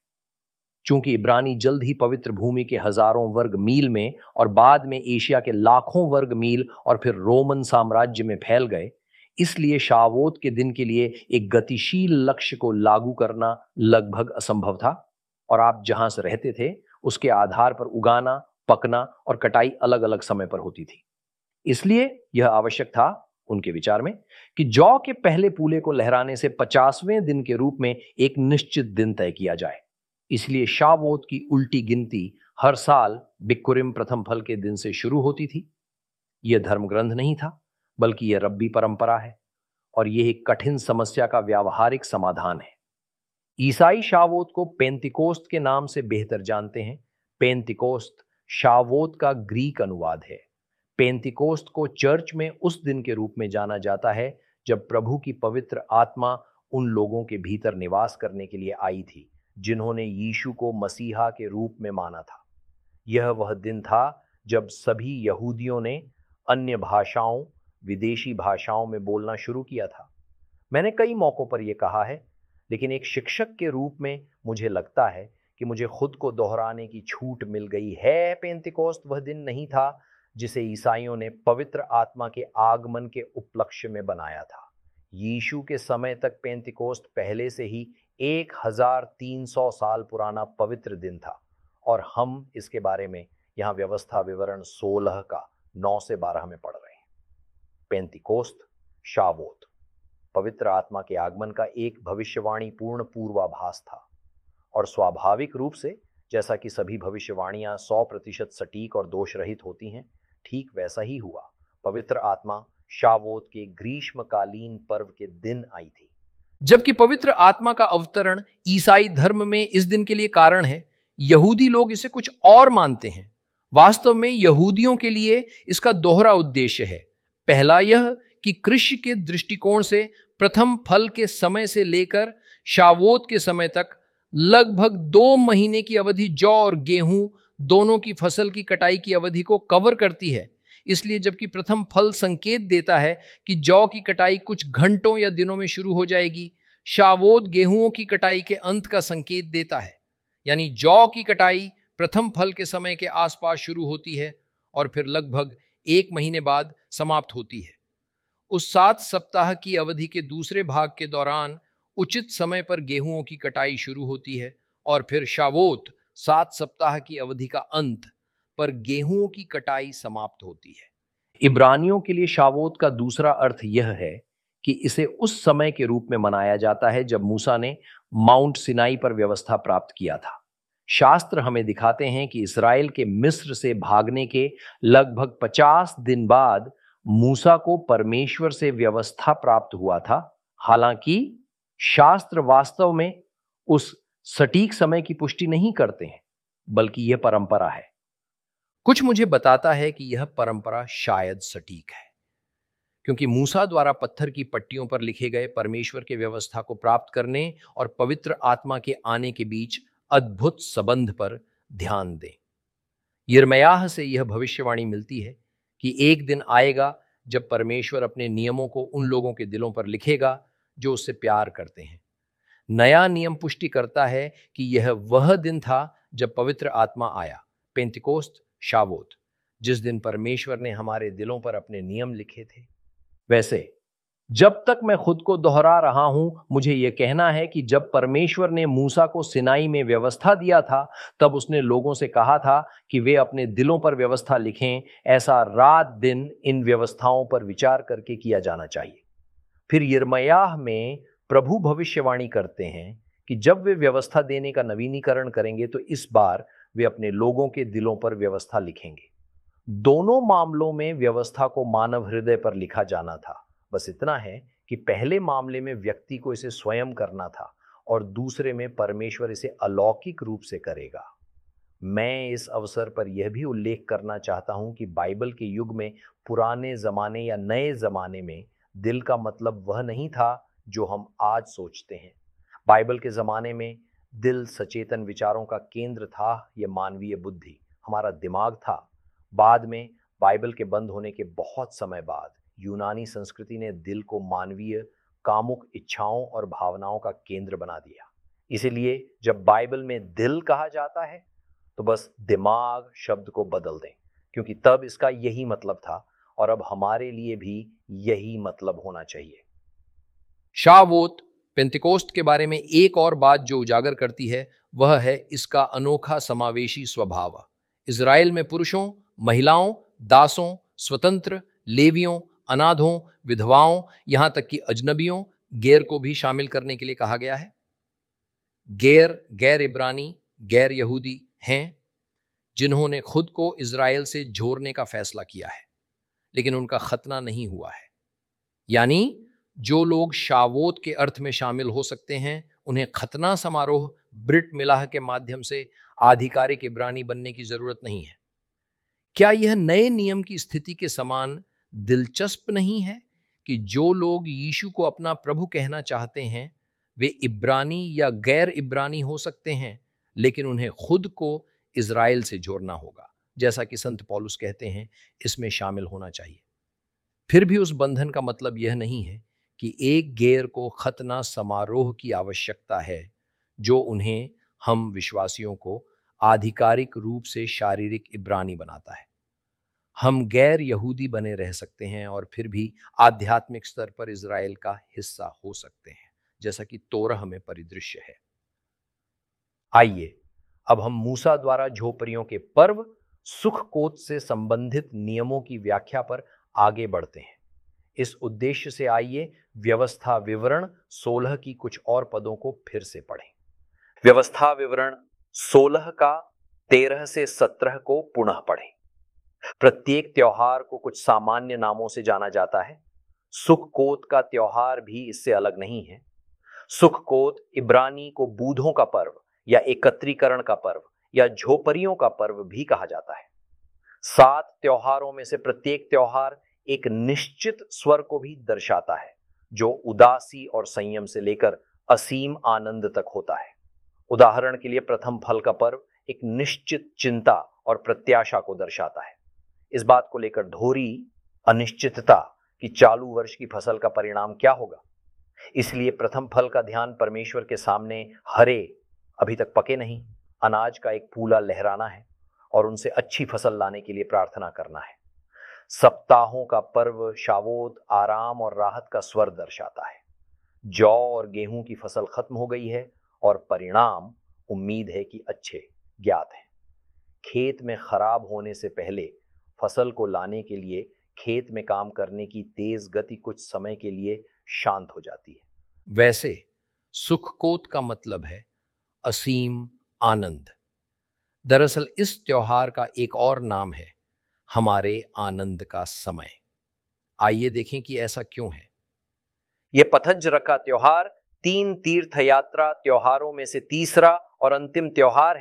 चूंकि इब्रानी जल्द ही पवित्र भूमि के हजारों वर्ग मील में और बाद में एशिया के लाखों वर्ग मील और फिर रोमन साम्राज्य में फैल गए, इसलिए शावोत के दिन के लिए एक गतिशील लक्ष्य को लागू करना लगभग असंभव था, और आप जहां से रहते थे उसके आधार पर उगाना, पकना और कटाई अलग अलग समय पर होती थी। इसलिए यह आवश्यक था उनके विचार में कि जौ के पहले पूले को लहराने से पचासवें दिन के रूप में एक निश्चित दिन तय किया जाए। इसलिए शावोत की उल्टी गिनती हर साल बिक्कुरिम प्रथम फल के दिन से शुरू होती थी। यह धर्म ग्रंथ नहीं था, बल्कि यह रब्बी परंपरा है, और यह एक कठिन समस्या का व्यावहारिक समाधान है। ईसाई शावोत को पेंतिकोस्त के नाम से बेहतर जानते हैं। पेंतिकोस्त शावोत का ग्रीक अनुवाद है। पेंतिकोस्त को चर्च में उस दिन के रूप में जाना जाता है जब प्रभु की पवित्र आत्मा उन लोगों के भीतर निवास करने के लिए आई थी जिन्होंने यीशु को मसीहा के रूप में माना था। यह वह दिन था जब सभी यहूदियों ने अन्य भाषाओं, विदेशी भाषाओं में बोलना शुरू किया था। मैंने कई मौकों पर यह कहा है, लेकिन एक शिक्षक के रूप में मुझे लगता है कि मुझे खुद को दोहराने की छूट मिल गई है। पेंतिकोस्त वह दिन नहीं था जिसे ईसाइयों ने पवित्र आत्मा के आगमन के उपलक्ष्य में बनाया था। यीशु के समय तक पेंतिकोस्त पहले से ही एक हजार तीन सौ साल पुराना पवित्र दिन था, और हम इसके बारे में यहाँ व्यवस्था विवरण सोलह का नौ से बारह में पढ़ रहे हैं। पेंतिकोस्त, शावोत, पवित्र आत्मा के आगमन का एक भविष्यवाणी पूर्ण पूर्वाभास था, और स्वाभाविक रूप से जैसा कि सभी भविष्यवाणियां सौ प्रतिशत सटीक और दोष रहित होती हैं, ठीक वैसा ही हुआ। पवित्र आत्मा शावोत के ग्रीष्मकालीन पर्व के दिन आई थी। जबकि पवित्र आत्मा का अवतरण ईसाई धर्म में इस दिन के लिए कारण है, यहूदी लोग इसे कुछ और मानते हैं। वास्तव में यहूदियों के लिए इसका दोहरा उद्देश्य है। पहला यह कि कृषि के दृष्टिकोण से प्रथम फल के समय से लेकर शावोत के समय तक लगभग दो महीने की अवधि जौ और गेहूं दोनों की फसल की कटाई की अवधि को कवर करती है। इसलिए जबकि प्रथम फल संकेत देता है कि जौ की कटाई कुछ घंटों या दिनों में शुरू हो जाएगी, शावोत गेहूं की कटाई के अंत का संकेत देता है। यानी जौ की कटाई प्रथम फल के समय के आसपास शुरू होती है और फिर लगभग एक महीने बाद समाप्त होती है। उस सात सप्ताह की अवधि के दूसरे भाग के दौरान उचित समय पर गेहूं की कटाई शुरू होती है, और फिर शावोत सात सप्ताह की अवधि का अंत पर गेहूं की कटाई समाप्त होती है। इब्रानियों के लिए शावोत का दूसरा अर्थ यह है कि इसे उस समय के रूप में मनाया जाता है जब मूसा ने माउंट सिनाई पर व्यवस्था प्राप्त किया था। शास्त्र हमें दिखाते हैं कि इस्राएल के मिस्र से भागने के लगभग पचास दिन बाद मूसा को परमेश्वर से व्यवस्था प्राप्त हुआ था। हालांकि शास्त्र वास्तव में उस सटीक समय की पुष्टि नहीं करते हैं, बल्कि यह परंपरा है। कुछ मुझे बताता है कि यह परंपरा शायद सटीक है, क्योंकि मूसा द्वारा पत्थर की पट्टियों पर लिखे गए परमेश्वर के व्यवस्था को प्राप्त करने और पवित्र आत्मा के आने के बीच अद्भुत संबंध पर ध्यान दें। यिर्मयाह से यह भविष्यवाणी मिलती है कि एक दिन आएगा जब परमेश्वर अपने नियमों को उन लोगों के दिलों पर लिखेगा जो उससे प्यार करते हैं। नया नियम पुष्टि करता है कि यह वह दिन था जब पवित्र आत्मा आया, पेंतिकोस्त, शावोत, जिस दिन परमेश्वर ने हमारे दिलों पर अपने नियम लिखे थे। वैसे जब तक मैं खुद को दोहरा रहा हूं, मुझे यह कहना है कि जब परमेश्वर ने मूसा को सिनाई में व्यवस्था दिया था, तब उसने लोगों से कहा था कि वे अपने दिलों पर व्यवस्था लिखें। ऐसा रात दिन इन व्यवस्थाओं पर विचार करके किया जाना चाहिए। फिर यिर्मयाह में प्रभु भविष्यवाणी करते हैं कि जब वे व्यवस्था देने का नवीनीकरण करेंगे तो इस बार वे अपने लोगों के दिलों पर व्यवस्था लिखेंगे। दोनों मामलों में व्यवस्था को मानव हृदय पर लिखा जाना था। बस इतना है कि पहले मामले में व्यक्ति को इसे स्वयं करना था और दूसरे में परमेश्वर इसे अलौकिक रूप से करेगा। मैं इस अवसर पर यह भी उल्लेख करना चाहता हूं कि बाइबल के युग में पुराने जमाने या नए जमाने में दिल का मतलब वह नहीं था जो हम आज सोचते हैं। बाइबल के जमाने में दिल सचेतन विचारों का केंद्र था, यह मानवीय बुद्धि, हमारा दिमाग था। बाद में बाइबल के बंद होने के बहुत समय बाद यूनानी संस्कृति ने दिल को मानवीय कामुक इच्छाओं और भावनाओं का केंद्र बना दिया। इसीलिए जब बाइबल में दिल कहा जाता है तो बस दिमाग शब्द को बदल दें, क्योंकि तब इसका यही मतलब था और अब हमारे लिए भी यही मतलब होना चाहिए। शावोत, पेंतिकोस्त के बारे में एक और बात जो उजागर करती है वह है इसका अनोखा समावेशी स्वभाव। इजराइल में पुरुषों, महिलाओं, दासों, स्वतंत्र, लेवियों, अनाथों, विधवाओं, यहां तक कि अजनबियों, गैर को भी शामिल करने के लिए कहा गया है। गैर, गैर इब्रानी, गैर यहूदी हैं जिन्होंने खुद को इजराइल से जोड़ने का फैसला किया है, लेकिन उनका खतना नहीं हुआ है। यानी जो लोग शावोत के अर्थ में शामिल हो सकते हैं, उन्हें खतना समारोह ब्रिट मिलाह के माध्यम से आधिकारिक इब्रानी बनने की जरूरत नहीं है। क्या यह नए नियम की स्थिति के समान दिलचस्प नहीं है कि जो लोग यीशु को अपना प्रभु कहना चाहते हैं वे इब्रानी या गैर इब्रानी हो सकते हैं, लेकिन उन्हें खुद को इजराइल से जोड़ना होगा, जैसा कि संत पौलुस कहते हैं, इसमें शामिल होना चाहिए। फिर भी उस बंधन का मतलब यह नहीं है कि एक गैर को खतना समारोह की आवश्यकता है जो उन्हें, हम विश्वासियों को आधिकारिक रूप से शारीरिक इब्रानी बनाता है। हम गैर यहूदी बने रह सकते हैं और फिर भी आध्यात्मिक स्तर पर इजराइल का हिस्सा हो सकते हैं, जैसा कि तोरह में परिदृश्य है। आइए अब हम मूसा द्वारा झोपड़ियों के पर्व सुखकोत से संबंधित नियमों की व्याख्या पर आगे बढ़ते हैं। इस उद्देश्य से आइए व्यवस्था विवरण सोलह की कुछ और पदों को फिर से पढ़ें। व्यवस्था विवरण सोलह का तेरह से सत्रह को पुनः पढ़ें। प्रत्येक त्योहार को कुछ सामान्य नामों से जाना जाता है। सुखकोत का त्योहार भी इससे अलग नहीं है। सुखकोत इब्रानी को बूढ़ों का पर्व या एकत्रीकरण का पर्व या झोपड़ियों का पर्व भी कहा जाता है। सात त्योहारों में से प्रत्येक त्योहार एक निश्चित स्वर को भी दर्शाता है, जो उदासी और संयम से लेकर असीम आनंद तक होता है। उदाहरण के लिए प्रथम फल का पर्व एक निश्चित चिंता और प्रत्याशा को दर्शाता है। इस बात को लेकर धोरी अनिश्चितता कि चालू वर्ष की फसल का परिणाम क्या होगा। इसलिए प्रथम फल का ध्यान परमेश्वर के सामने हरे, अभी तक पके नहीं, अनाज का एक फूला लहराना है और उनसे अच्छी फसल लाने के लिए प्रार्थना करना है। सप्ताहों का पर्व शावोत आराम और राहत का स्वर दर्शाता है। जौ और गेहूं की फसल खत्म हो गई है और परिणाम उम्मीद है कि अच्छे ज्ञात हैं। खेत में खराब होने से पहले फसल को लाने के लिए खेत में काम करने की तेज गति कुछ समय के लिए शांत हो जाती है। वैसे सुखकोत का मतलब है असीम आनंद। दरअसल इस त्योहार का एक और नाम है हमारे आनंद का समय। आइए देखें कि ऐसा क्यों है। यह पतंजर का त्योहार तीन तीर्थ यात्रा त्योहारों में से तीसरा और अंतिम त्योहार है।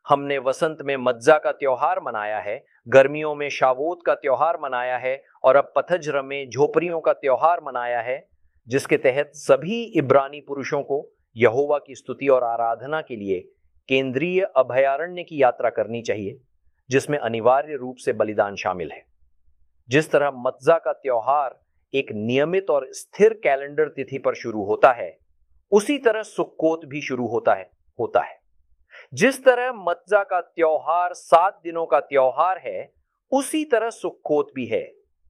हमने वसंत में मज्जा का त्योहार मनाया है, गर्मियों में शावोत का त्योहार मनाया है और अब पतझर में झोपड़ियों का त्योहार मनाया है, जिसके तहत सभी इब्रानी पुरुषों को यहोवा की स्तुति और आराधना के लिए केंद्रीय अभयारण्य की यात्रा करनी चाहिए, जिसमें अनिवार्य रूप से बलिदान शामिल है। जिस तरह मज्जा का त्योहार एक नियमित और स्थिर कैलेंडर तिथि पर शुरू होता है, उसी तरह सुक्कोत भी शुरू होता है होता है जिस तरह मज्जा का त्योहार सात दिनों का त्योहार है, उसी तरह सुक्कोत भी है।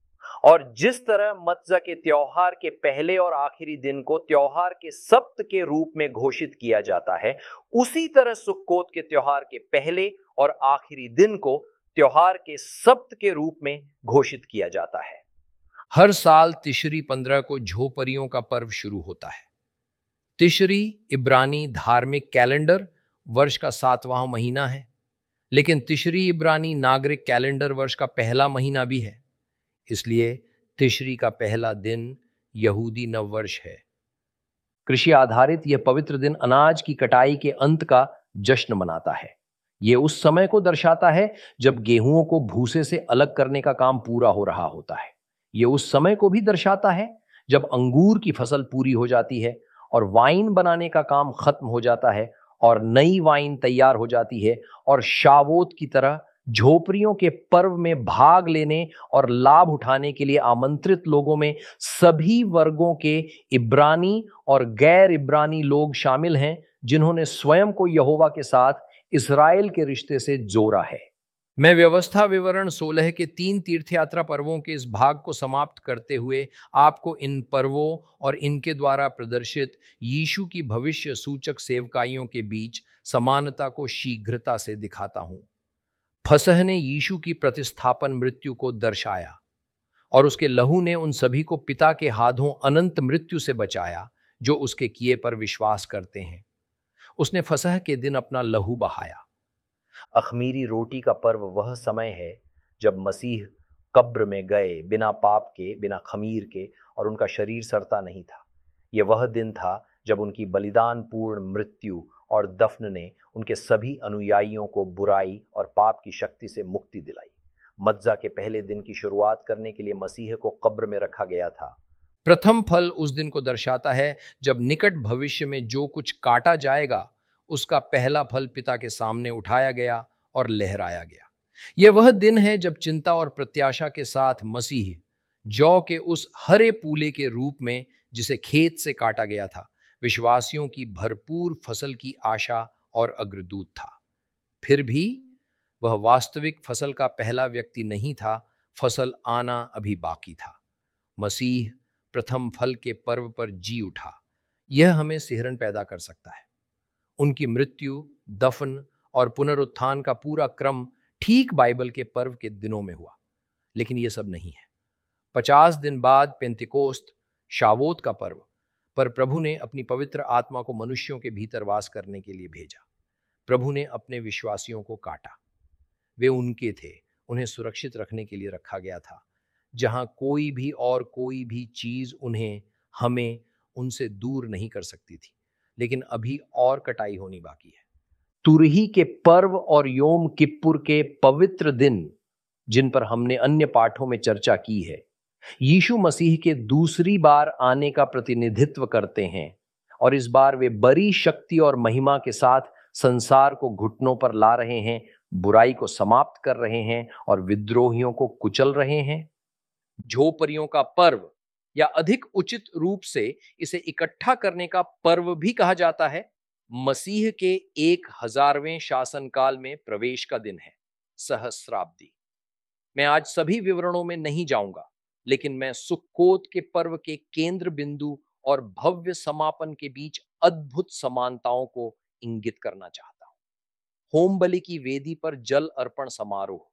और जिस तरह मज्जा के त्योहार के पहले और आखिरी दिन को त्योहार के सप्त के रूप में घोषित किया जाता है, उसी तरह सुक्कोत के त्योहार के पहले और आखिरी दिन को त्योहार के सप्त के रूप में घोषित किया जाता है। हर साल तिशरी पंद्रह को झोपड़ियों का पर्व शुरू होता है। तिशरी इब्रानी धार्मिक कैलेंडर वर्ष का सातवां महीना है, लेकिन तिशरी इब्रानी नागरिक कैलेंडर वर्ष का पहला महीना भी है। इसलिए तिशरी का पहला दिन यहूदी नववर्ष है। कृषि आधारित यह पवित्र दिन अनाज की कटाई के अंत का जश्न मनाता है। यह उस समय को दर्शाता है जब गेहूं को भूसे से अलग करने का काम पूरा हो रहा होता है। यह उस समय को भी दर्शाता है जब अंगूर की फसल पूरी हो जाती है और वाइन बनाने का काम खत्म हो जाता है और नई वाइन तैयार हो जाती है, और शावोत की तरह झोपड़ियों के पर्व में भाग लेने और लाभ उठाने के लिए आमंत्रित लोगों में सभी वर्गों के इब्रानी और गैर इब्रानी लोग शामिल हैं, जिन्होंने स्वयं को यहोवा के साथ इस्राएल के रिश्ते से जोड़ा है। मैं व्यवस्था विवरण सोलह के तीन तीर्थयात्रा पर्वों के इस भाग को समाप्त करते हुए आपको इन पर्वों और इनके द्वारा प्रदर्शित यीशु की भविष्य सूचक सेवकाइयों के बीच समानता को शीघ्रता से दिखाता हूं। फसह ने यीशु की प्रतिस्थापन मृत्यु को दर्शाया और उसके लहू ने उन सभी को पिता के हाथों अनंत मृत्यु से बचाया जो उसके किए पर विश्वास करते हैं। उसने फसह के दिन अपना लहू बहाया। अखमीरी रोटी का पर्व वह समय है जब मसीह कब्र में गए बिना पाप के, बिना खमीर के, और उनका शरीर सड़ता नहीं था। यह वह दिन था जब उनकी बलिदान पूर्ण मृत्यु और दफन ने उनके सभी अनुयायियों को बुराई और पाप की शक्ति से मुक्ति दिलाई। मज्जा के पहले दिन की शुरुआत करने के लिए मसीह को कब्र में रखा गया था। प्रथम फल उस दिन को दर्शाता है जब निकट भविष्य में जो कुछ काटा जाएगा उसका पहला फल पिता के सामने उठाया गया और लहराया गया। यह वह दिन है जब चिंता और प्रत्याशा के साथ मसीह जौ के उस हरे पूले के रूप में, जिसे खेत से काटा गया था, विश्वासियों की भरपूर फसल की आशा और अग्रदूत था। फिर भी वह वास्तविक फसल का पहला व्यक्ति नहीं था। फसल आना अभी बाकी था। मसीह प्रथम फल के पर्व पर जी उठा। यह हमें सिहरन पैदा कर सकता है। उनकी मृत्यु, दफन और पुनरुत्थान का पूरा क्रम ठीक बाइबल के पर्व के दिनों में हुआ, लेकिन यह सब नहीं है। पचास दिन बाद पेंतिकोस्त, शावोत का पर्व पर प्रभु ने अपनी पवित्र आत्मा को मनुष्यों के भीतर वास करने के लिए भेजा। प्रभु ने अपने विश्वासियों को काटा। वे उनके थे, उन्हें सुरक्षित रखने के लिए रखा गया था, जहां कोई भी और कोई भी चीज उन्हें, हमें उनसे दूर नहीं कर सकती थी। लेकिन अभी और कटाई होनी बाकी है। तुरही के पर्व और योम किप्पुर के पवित्र दिन, जिन पर हमने अन्य पाठों में चर्चा की है, यीशु मसीह के दूसरी बार आने का प्रतिनिधित्व करते हैं, और इस बार वे बड़ी शक्ति और महिमा के साथ संसार को घुटनों पर ला रहे हैं, बुराई को समाप्त कर रहे हैं और विद्रोहियों को कुचल रहे हैं। झोपड़ियों का पर्व, या अधिक उचित रूप से इसे इकट्ठा करने का पर्व भी कहा जाता है, मसीह के एक हजारवें शासनकाल में प्रवेश का दिन है, सहस्राब्दी। मैं आज सभी विवरणों में नहीं जाऊंगा, लेकिन मैं सुक्कोत के पर्व के केंद्र बिंदु और भव्य समापन के बीच अद्भुत समानताओं को इंगित करना चाहता हूं। होम बलि की वेदी पर जल अर्पण समारोह।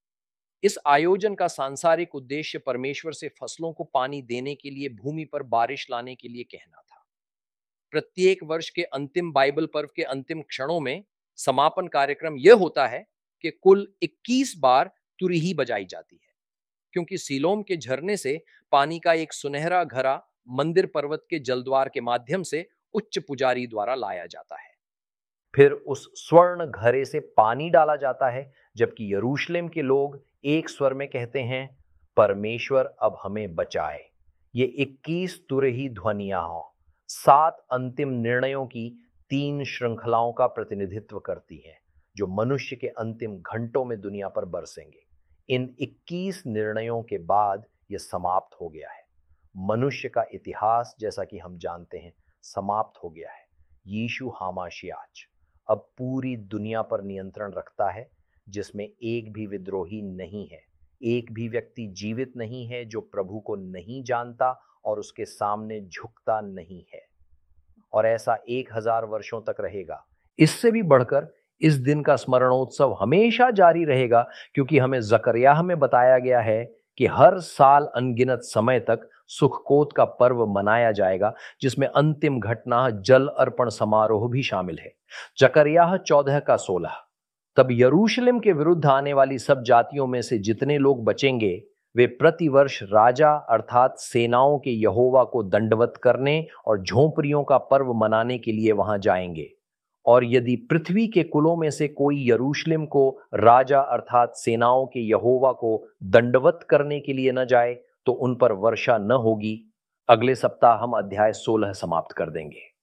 इस आयोजन का सांसारिक उद्देश्य परमेश्वर से फसलों को पानी देने के लिए भूमि पर बारिश लाने के लिए कहना था। प्रत्येक वर्ष के अंतिम बाइबल पर्व के अंतिम क्षणों में समापन कार्यक्रम यह होता है कि कुल इक्कीस बार तुरही बजाई जाती है, क्योंकि सीलोम के झरने से पानी का एक सुनहरा घड़ा मंदिर पर्वत के जलद्वार के माध्यम से उच्च पुजारी द्वारा लाया जाता है। फिर उस स्वर्ण घड़े से पानी डाला जाता है, जबकि यरूशलेम के लोग एक स्वर में कहते हैं, परमेश्वर अब हमें बचाए। ये इक्कीस तुरही ध्वनियां सात अंतिम निर्णयों की तीन श्रृंखलाओं का प्रतिनिधित्व करती हैं, जो मनुष्य के अंतिम घंटों में दुनिया पर बरसेंगे। इन इक्कीस निर्णयों के बाद यह समाप्त हो गया है। मनुष्य का इतिहास, जैसा कि हम जानते हैं, समाप्त हो गया है। यीशु हामाशियाच अब पूरी दुनिया पर नियंत्रण रखता है, जिसमें एक भी विद्रोही नहीं है, एक भी व्यक्ति जीवित नहीं है जो प्रभु को नहीं जानता और उसके सामने झुकता नहीं है। और ऐसा एक हजार वर्षों तक रहेगा। इससे भी बढ़कर इस दिन का स्मरणोत्सव हमेशा जारी रहेगा, क्योंकि हमें जकरिया में बताया गया है कि हर साल अनगिनत समय तक सुखकोत का पर्व मनाया जाएगा, जिसमें अंतिम घटना जल अर्पण समारोह भी शामिल है। जकरिया चौदह का सोलह। तब यरूशलेम के विरुद्ध आने वाली सब जातियों में से जितने लोग बचेंगे, वे प्रतिवर्ष राजा अर्थात सेनाओं के यहोवा को दंडवत करने और झोंपड़ियों का पर्व मनाने के लिए वहां जाएंगे। और यदि पृथ्वी के कुलों में से कोई यरूशलेम को राजा अर्थात सेनाओं के यहोवा को दंडवत करने के लिए न जाए, तो उन पर वर्षा न होगी। अगले सप्ताह हम अध्याय सोलह समाप्त कर देंगे।